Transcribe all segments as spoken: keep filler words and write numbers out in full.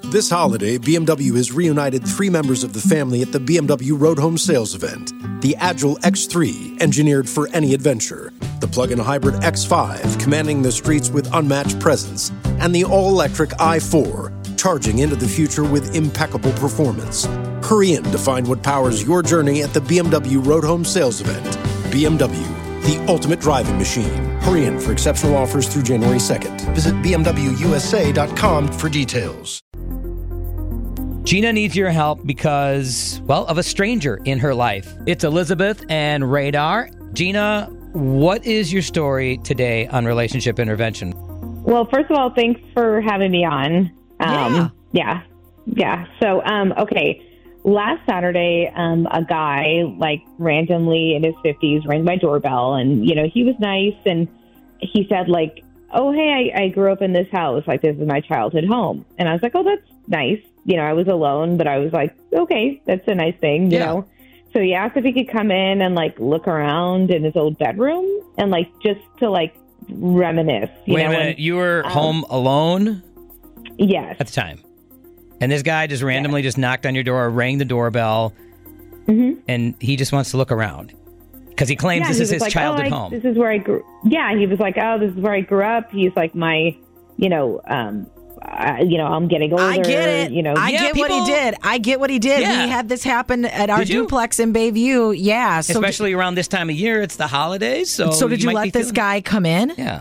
This holiday, B M W has reunited three members of the family at the B M W Road Home Sales event. The Agile X three, engineered for any adventure. The plug-in hybrid X five, commanding the streets with unmatched presence. And the all-electric i four, charging into the future with impeccable performance. Hurry in to find what powers your journey at the B M W Road Home Sales event. B M W, the ultimate driving machine. Hurry in for exceptional offers through January second. Visit B M W U S A dot com for details. Gina needs your help because, well, of a stranger in her life. It's Elizabeth and Radar. Gina, what is your story today on relationship intervention? Well, first of all, thanks for having me on. Um, yeah. Yeah. Yeah. So, um, okay. Last Saturday, um, a guy, like, randomly in his fifties rang my doorbell, and, you know, he was nice, and he said, like, oh, hey, I, I grew up in this house. Like, this is my childhood home. And I was like, oh, that's nice. You know, I was alone, but I was like, okay, that's a nice thing, you yeah. know? So he asked if he could come in and, like, look around in his old bedroom and, like, just to, like, reminisce. You Wait know? a minute. And, you were um, home alone? Yes. At the time. And this guy just randomly yes. just knocked on your door, rang the doorbell, mm-hmm. and he just wants to look around. Because he claims yeah, this he is his like, childhood oh, I, home. This is where I grew. Yeah, he was like, oh, this is where I grew up. He's like my, you know, um, uh, you know, I'm getting older. I get it. You know, I yeah, get people, what he did. I get what he did. Yeah. We had this happen at our duplex in Bayview. Yeah. So Especially d- around this time of year. It's the holidays. So, so did you, you let this feeling... guy come in? Yeah.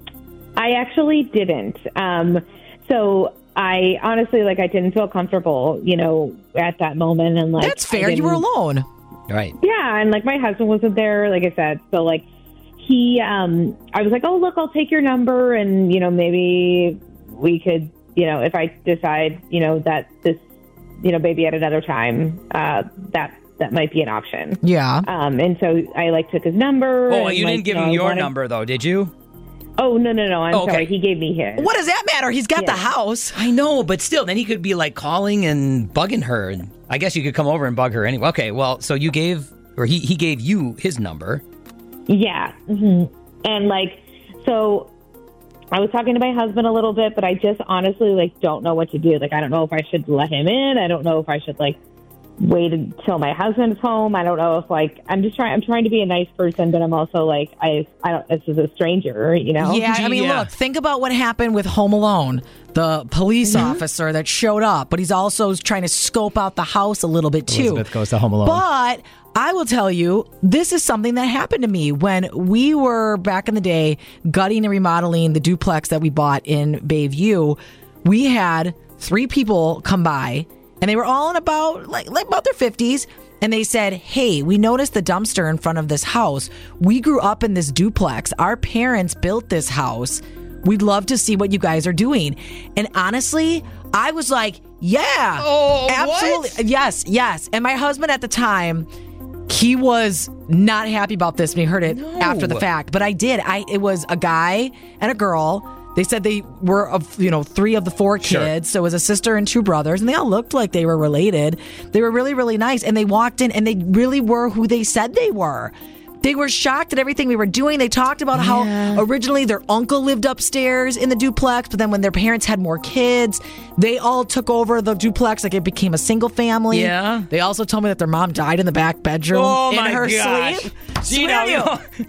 I actually didn't. Um, so I honestly, like, I didn't feel comfortable, you know, at that moment. And like, that's fair. You were alone. Right. Yeah. And like, my husband wasn't there, like I said. So like, he, um, I was like, oh, look, I'll take your number. And, you know, maybe we could, you know, if I decide, you know, that this, you know, maybe at another time, uh, that, that might be an option. Yeah. Um, and so I like took his number. Oh, and, you like, didn't give you know, him your wanted... number though, did you? Oh, no, no, no. I'm oh, okay. sorry. He gave me his. What does that matter? He's got yeah. the house. I know, but still, then he could be like calling and bugging her. And I guess you could come over and bug her anyway. Okay, well, so you gave, or he, he gave you his number. Yeah. Mm-hmm. And like, so I was talking to my husband a little bit, but I just honestly like don't know what to do. Like, I don't know if I should let him in. I don't know if I should like wait until my husband's home. I don't know if like, I'm just trying, I'm trying to be a nice person, but I'm also like, I, I don't, this is a stranger, you know? Yeah. I mean, yeah. look, think about what happened with Home Alone, the police mm-hmm. officer that showed up, but he's also trying to scope out the house a little bit too. Elizabeth goes to Home Alone. But I will tell you, this is something that happened to me when we were back in the day gutting and remodeling the duplex that we bought in Bayview. We had three people come by, and they were all in about like, like about their fifties. And they said, hey, we noticed the dumpster in front of this house. We grew up in this duplex. Our parents built this house. We'd love to see what you guys are doing. And honestly, I was like, yeah, oh, absolutely. What? Yes, yes. And my husband at the time, he was not happy about this when he heard it no. after the fact. But I did. I It was a guy and a girl. They said they were, of you know, three of the four kids. Sure. So it was a sister and two brothers. And they all looked like they were related. They were really, really nice. And they walked in and they really were who they said they were. They were shocked at everything we were doing. They talked about yeah. how originally their uncle lived upstairs in the duplex, but then when their parents had more kids, they all took over the duplex. Like it became a single family. Yeah. They also told me that their mom died in the back bedroom oh in my her gosh. sleep. Gina, you.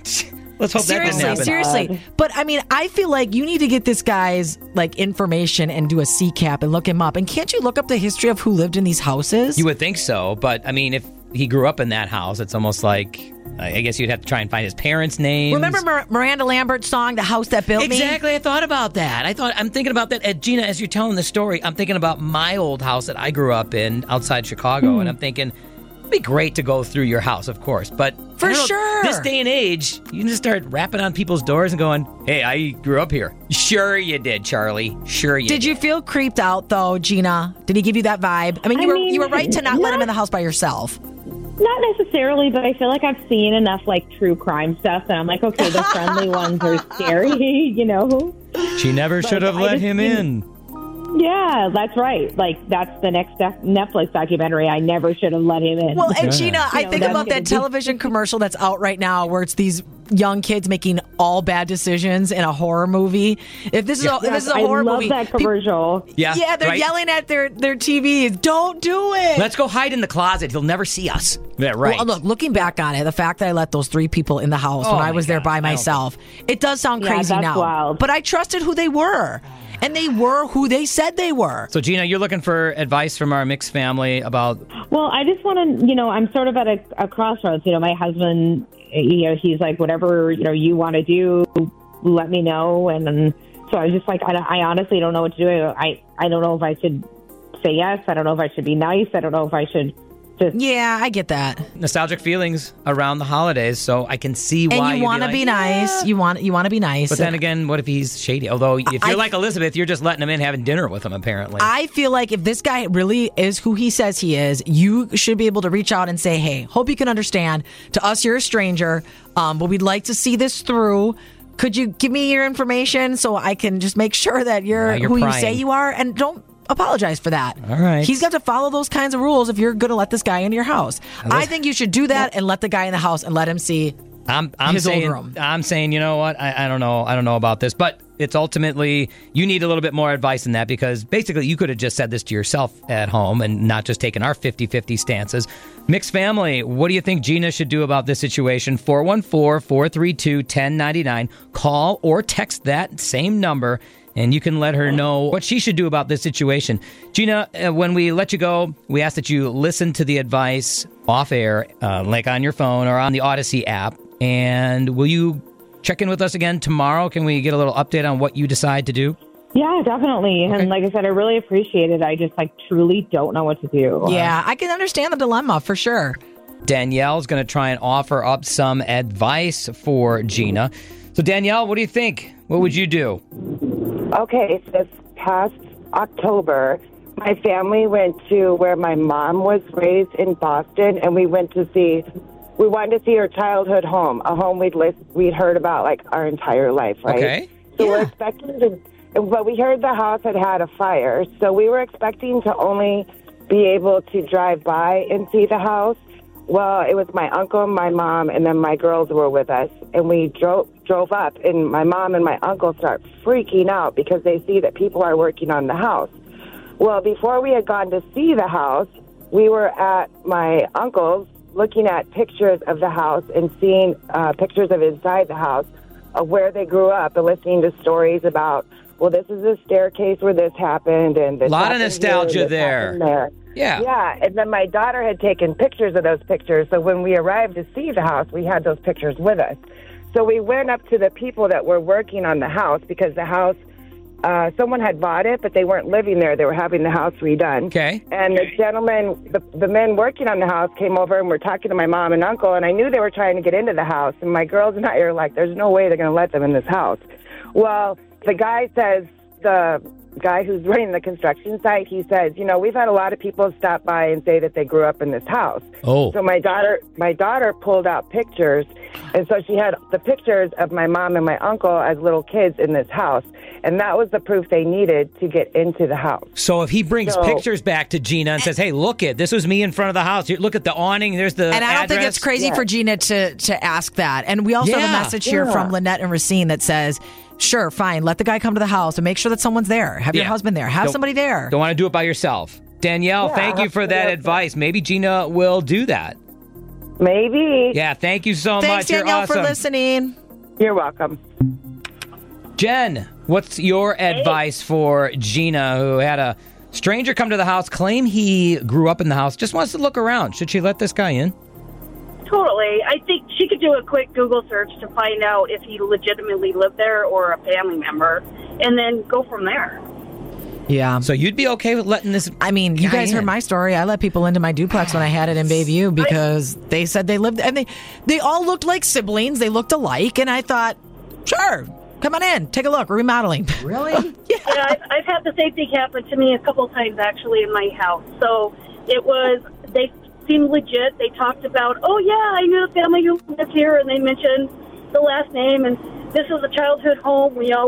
Let's hope seriously, that didn't happen. Seriously, but I mean, I feel like you need to get this guy's like information and do a C CAP and look him up. And can't you look up the history of who lived in these houses? You would think so, but I mean, if he grew up in that house, it's almost like I guess you'd have to try and find his parents' names. Remember Mir- Miranda Lambert's song, "The House That Built exactly, Me"? Exactly. I thought about that. I thought I'm thinking about that. Uh, Gina, as you're telling the story, I'm thinking about my old house that I grew up in outside Chicago, mm. and I'm thinking. It'd be great to go through your house, of course, but for know, sure, this day and age, you can just start rapping on people's doors and going, "Hey, I grew up here." Sure, you did, Charlie. Sure, you did. Did you feel creeped out though, Gina? Did he give you that vibe? I mean, you I were mean, you were right to not, not let him in the house by yourself. Not necessarily, but I feel like I've seen enough like true crime stuff that I'm like, okay, the friendly ones are scary, you know. She never should have let him in. Yeah, that's right. Like, that's the next Netflix documentary. I never should have let him in. Well, and Gina, I know, think that's about that gonna be- television commercial that's out right now where it's these young kids making all bad decisions in a horror movie. If this is a, if this is a I horror love movie, that peop- commercial. Yeah, yeah, they're right? yelling at their, their T Vs. Don't do it. Let's go hide in the closet. He'll never see us. Yeah, right. Well, look, looking back on it, the fact that I let those three people in the house Oh when I my was there God, by I don't myself, it does sound Yeah, crazy that's now. wild. But I trusted who they were. And they were who they said they were. So, Gina, you're looking for advice from our mixed family about... Well, I just want to, you know, I'm sort of at a, a crossroads. You know, my husband, you know, he's like, whatever, you know, you want to do, let me know. And, and so I was just like, I, I honestly don't know what to do. I, I don't know if I should say yes. I don't know if I should be nice. I don't know if I should just... Yeah, I get that. nostalgic feelings around the holidays, so I can see why And you want to be like, nice. "Yeah." You want you want to be nice. But then again, what if he's shady? Although, if you're I- like Elizabeth, you're just letting him in, having dinner with him, apparently. I feel like if this guy really is who he says he is, you should be able to reach out and say, hey, hope you can understand. To us, you're a stranger, um, but we'd like to see this through. Could you give me your information so I can just make sure that you're, Now you're who prying. you say you are? And don't apologize for that. All right. He's got to follow those kinds of rules if you're going to let this guy into your house. I think you should do that and let the guy in the house and let him see I'm, I'm his old saying, room. I'm saying, you know what? I, I don't know. I don't know about this, but it's ultimately you need a little bit more advice than that because basically you could have just said this to yourself at home and not just taken our fifty-fifty stances. Mixed family, what do you think Gina should do about this situation? four one four, four three two, one zero nine nine. Call or text that same number. And you can let her know what she should do about this situation. Gina, uh, when we let you go, we ask that you listen to the advice off air, uh, like on your phone or on the Odyssey app. And will you check in with us again tomorrow? Can we get a little update on what you decide to do? Yeah, definitely. Okay. And like I said, I really appreciate it. I just like truly don't know what to do. Yeah, I can understand the dilemma for sure. Danielle's going to try and offer up some advice for Gina. So, Danielle, what do you think? What would you do? Okay, this past October, my family went to where my mom was raised in Boston, and we went to see, we wanted to see her childhood home, a home we'd list, we'd heard about like our entire life, right? Okay. So we're expecting to, but we heard the house had had a fire, so we were expecting to only be able to drive by and see the house. Well, it was my uncle, my mom, and then my girls were with us, and we drove drove up, and my mom and my uncle start freaking out because they see that people are working on the house. Well, before we had gone to see the house, we were at my uncle's looking at pictures of the house and seeing uh, pictures of inside the house of where they grew up and listening to stories about, well, this is the staircase where this happened. And this Lot of happened nostalgia here, this there. happened there. Yeah. Yeah, and then my daughter had taken pictures of those pictures, so when we arrived to see the house, we had those pictures with us. So we went up to the people that were working on the house because the house, uh, someone had bought it, but they weren't living there. They were having the house redone. Okay. And the gentleman, the, the men working on the house came over and were talking to my mom and uncle, and I knew they were trying to get into the house. And my girls and I are like, there's no way they're going to let them in this house. Well, the guy says, the guy who's running the construction site, he says, you know, we've had a lot of people stop by and say that they grew up in this house. Oh. So my daughter, my daughter pulled out pictures, and so she had the pictures of my mom and my uncle as little kids in this house, and that was the proof they needed to get into the house. So if he brings So- pictures back to Gina and says, hey, look it, this was me in front of the house. Here, look at the awning. There's the And I don't think address." it's crazy Yeah. for Gina to to ask that. And we also have Yeah. a message here Yeah. from Lynette and Racine that says, sure, fine, let the guy come to the house and make sure that someone's there. Have your Yeah. husband there. Have Don't- somebody there. Don't want to do it by yourself. Danielle, Yeah, thank you for that absolutely. advice. Maybe Gina will do that. Maybe. Yeah, thank you so Thanks, much. Danielle, You're awesome. for listening. You're welcome. Jen, what's your advice for Gina, who had a stranger come to the house, claim he grew up in the house, just wants to look around? Should she let this guy in? Totally. I think she could do a quick Google search to find out if he legitimately lived there or a family member, and then go from there. Yeah. So you'd be okay with letting this I mean, you guy guys heard in? my story. I let people into my duplex when I had it in Bayview because they said they lived, and they they all looked like siblings. They looked alike, and I thought, sure, come on in, take a look. We're remodeling. Really? Yeah, I've, I've had the same thing happen to me a couple of times actually in my house. So it was, they seemed legit. They talked about, oh yeah, I knew the family who lived here, and they mentioned the last name, and this is a childhood home. We always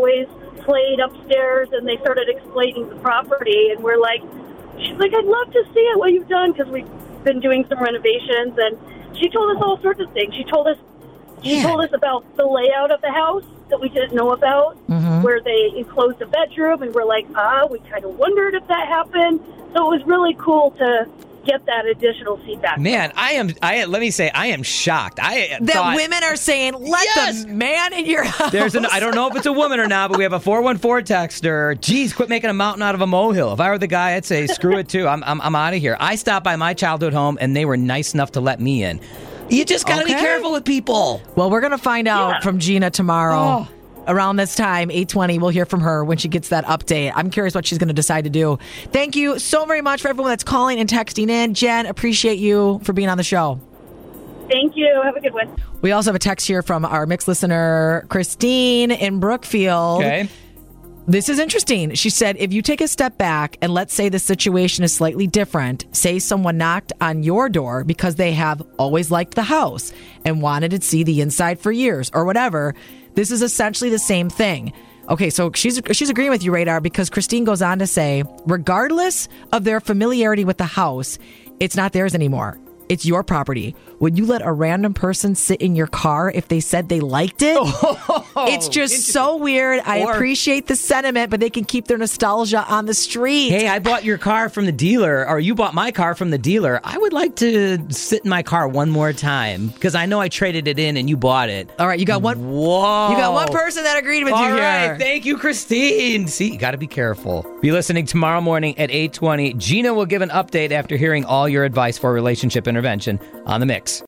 played upstairs, and they started explaining the property, and we're like, she's like, I'd love to see it, what you've done, because we've been doing some renovations, and she told us all sorts of things. She told us she yeah. told us about the layout of the house that we didn't know about, mm-hmm. where they enclosed a bedroom, and we're like, ah, we kind of wondered if that happened. So it was really cool to get that additional feedback. Man, I am, I let me say, I am shocked. I That thought, women are saying, let yes! the man in your house. There's an, I don't know if it's a woman or not, but we have a four one four texter. Geez, quit making a mountain out of a molehill. If I were the guy, I'd say, screw it too. I'm, I'm, I'm out of here. I stopped by my childhood home, and they were nice enough to let me in. You just got to okay. be careful with people. Well, we're going to find out yeah. from Gina tomorrow. Oh. Around this time, eight twenty, we'll hear from her when she gets that update. I'm curious what she's going to decide to do. Thank you so very much for everyone that's calling and texting in. Jen, appreciate you for being on the show. Thank you. Have a good one. We also have a text here from our mixed listener, Christine in Brookfield. Okay. This is interesting. She said, if you take a step back and let's say the situation is slightly different, say someone knocked on your door because they have always liked the house and wanted to see the inside for years or whatever, this is essentially the same thing. Okay, so she's she's agreeing with you, Radar, because Christine goes on to say, regardless of their familiarity with the house, it's not theirs anymore. It's your property. Would you let a random person sit in your car if they said they liked it? Oh, it's just so weird. I or, appreciate the sentiment, but they can keep their nostalgia on the street. Hey, I bought your car from the dealer, or you bought my car from the dealer. I would like to sit in my car one more time because I know I traded it in and you bought it. All right, you got one. Whoa. You got one person that agreed with All you right, here. Thank you, Christine. See, you got to be careful. Be listening tomorrow morning at eight twenty. Gina will give an update after hearing all your advice for relationship intervention on The Mix.